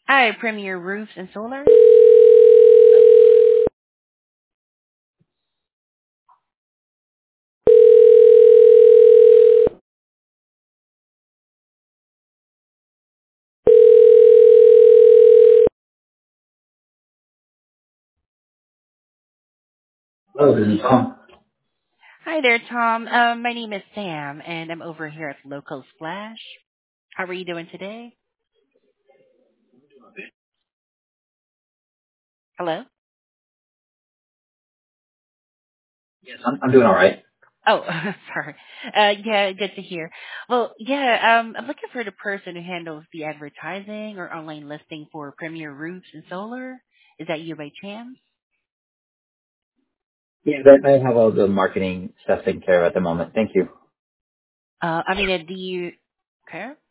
Hi, Premier Roofs and Solar. Hello, this is Tom. Hi there, Tom. My name is Sam, and I'm over here at Local Splash. How are you doing today? Hello? Yes, I'm doing all right. Oh, sorry. Yeah, good to hear. Well, yeah, I'm looking for the person who handles the advertising or online listing for Premier Roofs and Solar. Is that you by chance? Yeah, that I have all the marketing stuff taken care of at the moment. Thank you. Do you... Okay.